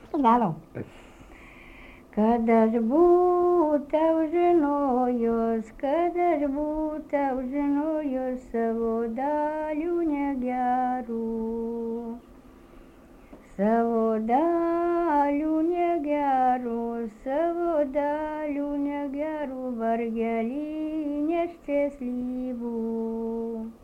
Galim. Kad aš būčiau žinojus, kad aš būčiau žinojus savo dalių negerų. Savo dalių negerų, savo dalių negerų, vargelį neščėslybų.